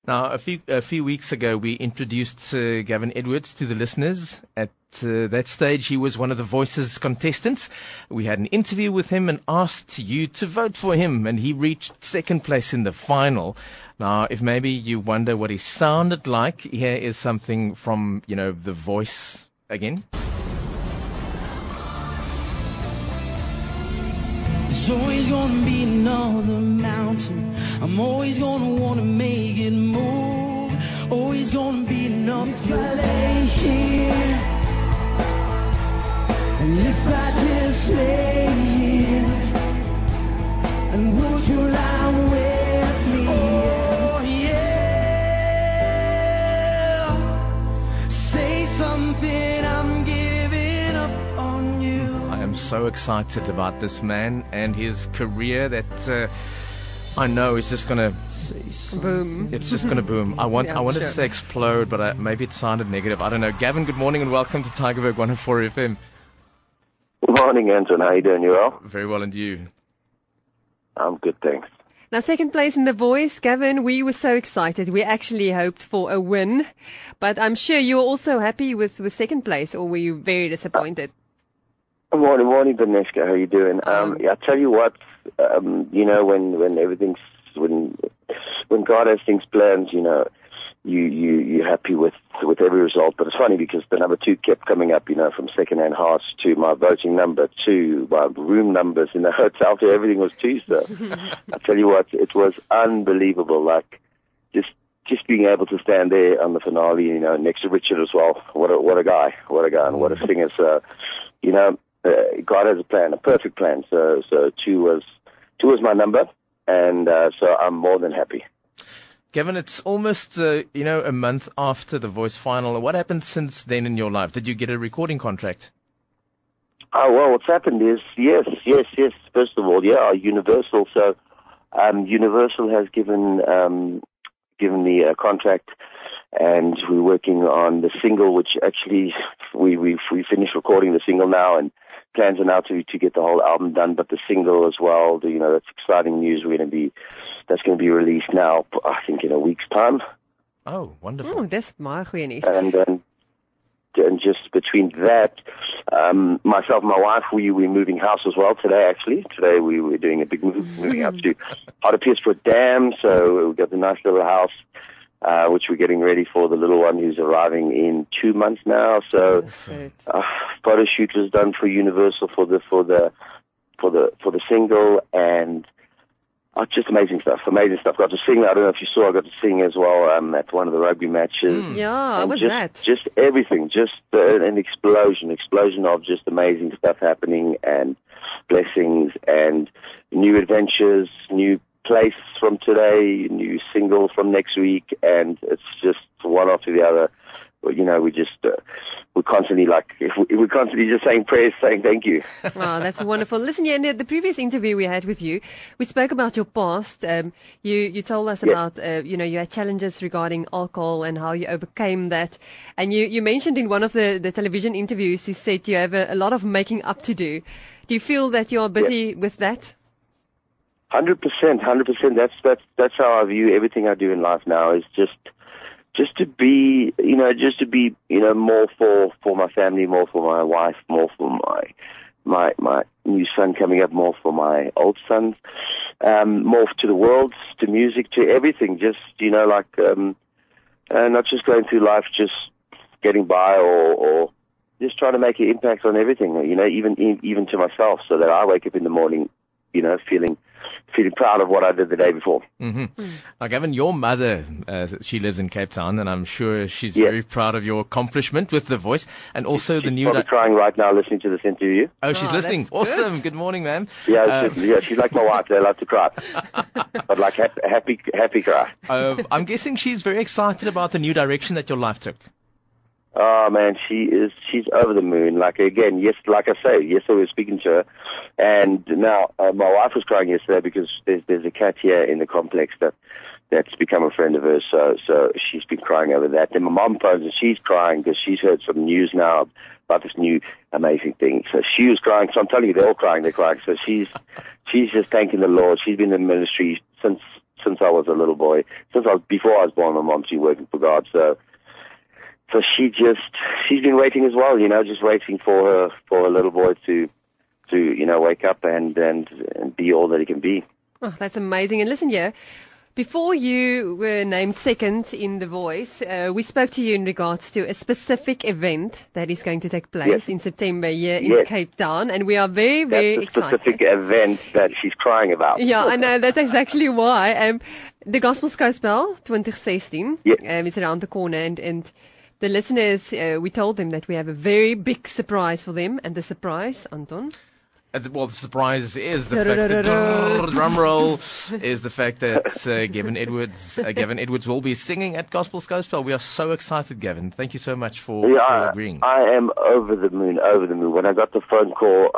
Now, a few weeks ago, we introduced Gavin Edwards to the listeners. At that stage, he was one of the Voices contestants. We had an interview with him and asked you to vote for him, and he reached second place in the final. Now, if maybe you wonder what he sounded like, here is something from, The Voice again. There's always gonna be another mountain. I'm always gonna wanna make it move. Always gonna be another. If I lay here, and if I just lay here, and would you lie with me? Oh yeah. Say something, I'm giving up on you. I'm so excited about this man and his career that I know is just gonna boom. It's just gonna boom. I wanted to say explode, but maybe it sounded negative. I don't know. Gavin, good morning and welcome to Tygerberg 104 FM. Good morning, Anton. How you doing? You well? Very well, and you? I'm good, thanks. Now, second place in The Voice, Gavin, we were so excited. We actually hoped for a win, but I'm sure you were also happy with second place, or were you very disappointed? Morning, Vanessa. How you doing? I tell you what, when everything's when God has things planned, you're happy with every result. But it's funny because the number 2 kept coming up, from second-hand hearts to my voting number 2, my room numbers in the hotel to everything was 2. So I tell you what, it was unbelievable. Like just being able to stand there on the finale, next to Richard as well. What a guy, and what a singer. So, God has a plan, a perfect plan. So 2 was my number, and so I'm more than happy. Gavin, it's almost a month after the Voice final. What happened since then in your life? Did you get a recording contract? Oh well, what's happened is yes. First of all, Universal. So Universal has given me a contract, and we're working on the single, which actually we finished recording the single now, and plans are now to get the whole album done, but the single as well. That's exciting news. That's going to be released now, I think, in a week's time. Oh, wonderful! Oh, dis baie goeie nuus. And just between that, myself and my wife, we're moving house as well today. Actually, today we're doing a big move, moving out to Hartbeespoort Dam. So we've got the nice little house, which we're getting ready for the little one who's arriving in 2 months now. So photo shoot was done for Universal for the single, and just amazing stuff. Got to sing. I don't know if you saw. I got to sing as well at one of the rugby matches. Yeah, how was that? Just everything. Just an explosion of just amazing stuff happening, and blessings and new adventures, new place from today, new single from next week, and it's just one after the other. We're constantly we're constantly just saying prayers, saying thank you. Wow, that's wonderful. Listen, in the previous interview we had with you, we spoke about your past. You told us about, you had challenges regarding alcohol and how you overcame that. And you mentioned in one of the television interviews, you said you have a lot of making up to do. Do you feel that you're busy with that? 100%. That's how I view everything I do in life now. Is just to be, more for my family, more for my wife, more for my new son coming up, more for my old sons, more to the world, to music, to everything. Just, not just going through life, just getting by or just trying to make an impact on everything, even to myself, so that I wake up in the morning, feeling proud of what I did the day before. Mm-hmm. Now, Gavin, your mother, she lives in Cape Town, and I'm sure she's very proud of your accomplishment with The Voice, and also she's the new... probably crying right now listening to this interview. Oh, she's listening. Awesome. Good morning, ma'am. Yeah, she's like my wife. They love to cry. But like happy cry. I'm guessing she's very excited about the new direction that your life took. Oh man, she's over the moon. Like I say, yesterday we were speaking to her, and now my wife was crying yesterday because there's a cat here in the complex that's become a friend of hers. So she's been crying over that. Then my mom phones and she's crying because she's heard some news now about this new amazing thing. So she was crying. So I'm telling you, they're all crying. They're crying. So she's just thanking the Lord. She's been in the ministry since since I was a little boy. Before I was born, my mom's been working for God. So she's been waiting as well, just waiting for her little boy to wake up and be all that he can be. Oh, that's amazing. And listen here, before you were named second in The Voice, we spoke to you in regards to a specific event that is going to take place in September here in Cape Town, and we are very, very excited. That's the specific event that she's crying about. Yeah, I know. That's exactly why. The Gospel Skouspel 2016 is around the corner, and the listeners, we told them that we have a very big surprise for them, and the surprise, Anton? Well, the surprise is the fact that drum roll is the fact that Gavin Edwards will be singing at Gospel Skouspel. We are so excited, Gavin. Thank you so much for agreeing. I am over the moon. When I got the phone call,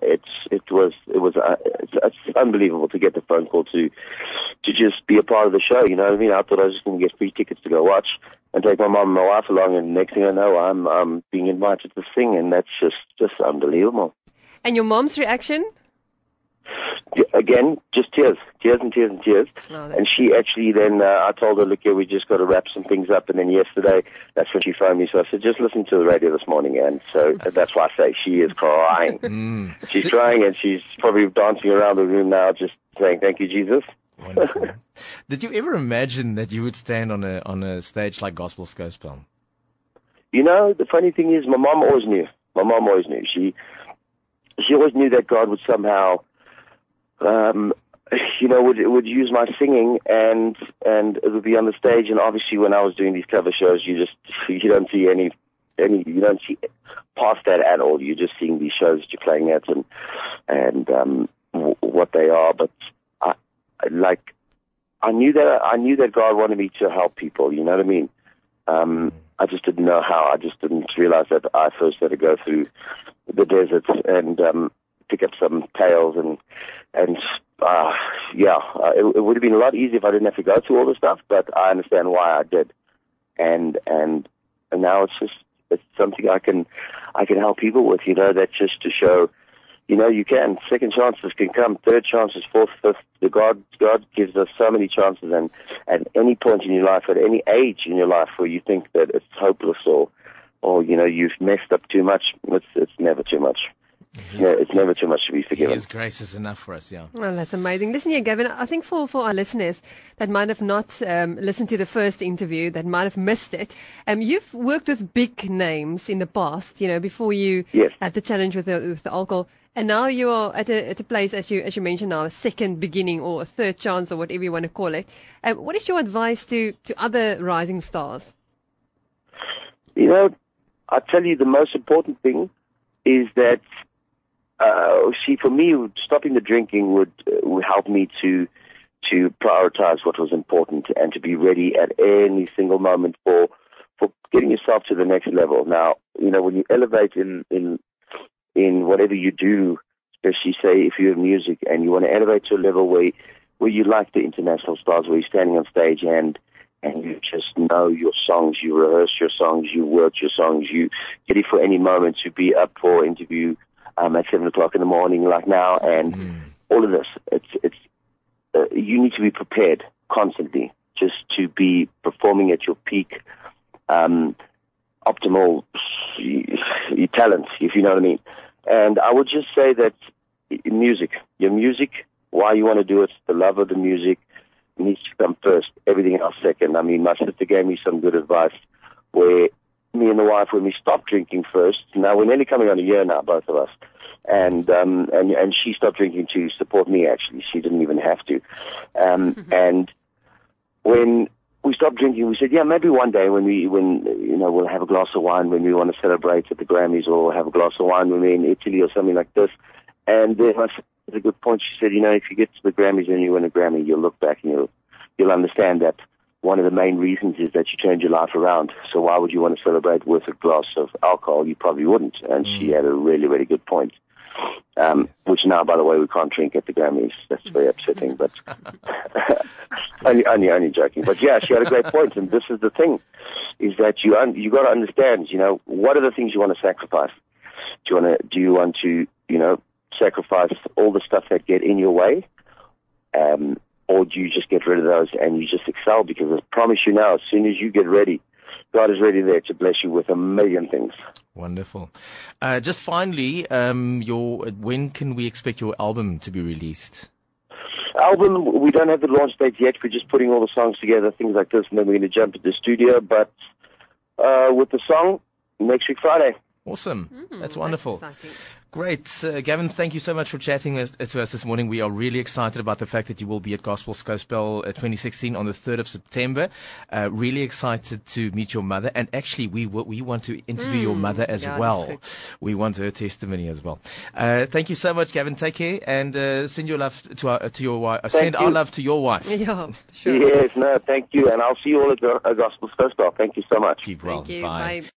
it's unbelievable to get the phone call to just be a part of the show. You know what I mean? I thought I was just going to get free tickets to go watch and take my mom and my wife along, and next thing I know, I'm being invited to sing, and that's just unbelievable. And your mom's reaction? Again, just tears and tears and tears. Oh, and she actually then, I told her, look here, we just got to wrap some things up. And then yesterday, that's when she phoned me. So I said, just listen to the radio this morning. And so that's why I say she is crying. She's crying, and she's probably dancing around the room now, just saying, thank you, Jesus. Wonderful. Did you ever imagine that you would stand on a stage like Gospel Skouspel? The funny thing is, my mom always knew. She always knew that God would somehow, would use my singing, and it would be on the stage. And obviously, when I was doing these cover shows, you don't see you don't see past that at all. You're just seeing these shows that you're playing at and what they are. But I knew that God wanted me to help people. You know what I mean? I just didn't know how. I just didn't realize that I first had to go through the desert and pick up some tails it would have been a lot easier if I didn't have to go through all this stuff. But I understand why I did, and now it's something I can help people with. That's just to show. You can. Second chances can come. Third chances, fourth, fifth. God gives us so many chances, and at any point in your life, at any age in your life where you think that it's hopeless or you've messed up too much, it's never too much. It's never too much to be forgiven. His grace is enough for us, yeah. Well, that's amazing. Listen here, Gavin, I think for our listeners that might have not listened to the first interview, that might have missed it, you've worked with big names in the past, before you had the challenge with the alcohol. And now you are at a place, as you mentioned now, a second beginning or a third chance or whatever you want to call it. What is your advice to other rising stars? I tell you, the most important thing is that, for me, stopping the drinking would help me to prioritize what was important and to be ready at any single moment for getting yourself to the next level. Now, when you elevate in whatever you do, especially say if you're in music and you want to elevate to a level where you like the international stars, where you're standing on stage and you just know your songs, you rehearse your songs, you work your songs, you get ready for any moment to be up for interview at 7 o'clock in the morning like now, and all of this. It's you need to be prepared constantly just to be performing at your peak, optimal talent, if you know what I mean. And I would just say that your music, why you want to do it, the love of the music needs to come first, everything else second. I mean, my sister gave me some good advice where me and the wife, when we stopped drinking first, now we're nearly coming on a year now, both of us, and she stopped drinking to support me, actually. She didn't even have to. And when we stopped drinking, we said, maybe one day when we'll have a glass of wine when we want to celebrate at the Grammys, or have a glass of wine when we're in Italy or something like this. And then I said, that's a good point. She said, if you get to the Grammys and you win a Grammy, you'll look back and you'll understand that one of the main reasons is that you turned your life around. So why would you want to celebrate with a glass of alcohol? You probably wouldn't. And she had a really, really good point. Which now, by the way, we can't drink at the Grammys. That's very upsetting, but only joking. But yeah, she had a great point, and this is the thing, is that you got to understand, what are the things you want to sacrifice? Do you want to sacrifice all the stuff that get in your way? or do you just get rid of those and you just excel? Because I promise you now, as soon as you get ready, God is ready there to bless you with a million things. Wonderful. Just finally, when can we expect your album to be released? Album, we don't have the launch date yet. We're just putting all the songs together, things like this, and then we're going to jump into the studio. But with the song, next week Friday. Awesome. That's wonderful. That's exciting. Great. Gavin, thank you so much for chatting to us this morning. We are really excited about the fact that you will be at Gospels Gospel 2016 on the 3rd of September. Really excited to meet your mother. And actually, we want to interview your mother as well. We want her testimony as well. Thank you so much, Gavin. Take care and send your love to your wife. Send our love to your wife. Yeah, sure. Yes, no, thank you. And I'll see you all at Gospels Gospel. Thank you so much. Keep well. Thank you. Bye. Bye.